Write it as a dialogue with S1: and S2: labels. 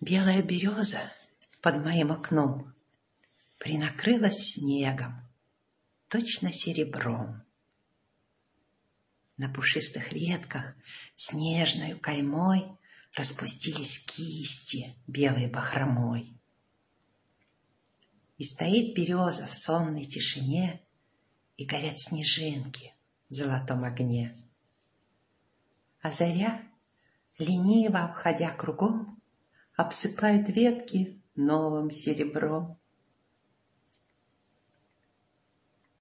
S1: Белая береза под моим окном принакрылась снегом, точно серебром. На пушистых ветках снежною каймой распустились кисти белой бахромой. И стоит береза в сонной тишине, и горят снежинки в золотом огне. А заря, лениво обходя кругом, обсыпает ветки новым серебром.